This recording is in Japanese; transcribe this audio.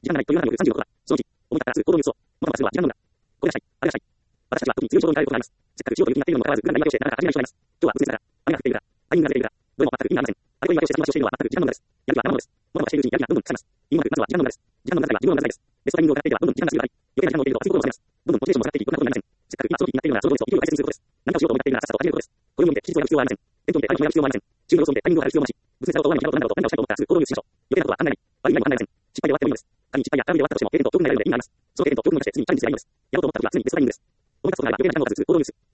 らないという中による36は、そのうち、思い立った数行動に移そう。元は数は違うのだ。これらしい、あれらしい。私たちは特に強い衝動に耐えることがあります。せっかくしようという気になっているのにもかかわらず、軍が言い訳をしてなかなか始めない人がいます。今日は突然だが、雨が降っているが、タイミングがずれているが、どれも全く意味がありません。あれと言い訳をして先回しをしているのは全く時間の無駄です。やる気はならないのです。物がしているうちにやる気がどんどん腐ります。言いもなく、まずは時間の無駄です。時間の無駄遣いは自分の無駄遣いです。ベストタイミングを狙っていてはどんどん時間が過ぎる場合、余計な時間を入れると熱いことを忘れます。どんどんモチベーションも下がっていき、ろくなことになりません。せっかく今その気になっているのならその通りと勢いを大切にすることです。何かをしようと思っているならさっさと始めることです。これを見て期日をやる必要はありません。店頭にてタイミングをやる必要はありません。注文を見てタイミングをやる必要もなし。物理性だと終わりの日など何だと何をしたいと思ったらすぐ行動に移しましょう。余計なことは考えない。悪い意味も考えません。失敗で終わってもいいのです。仮に失敗やダメで終わったとしても経験と教訓になるので意味があります。その経験と教訓を生かして次にチャレンジすればいいのです。やろうと思った時は常にベストタイミングです。思い出すことがあれば余計な時間を持たず行動に移す。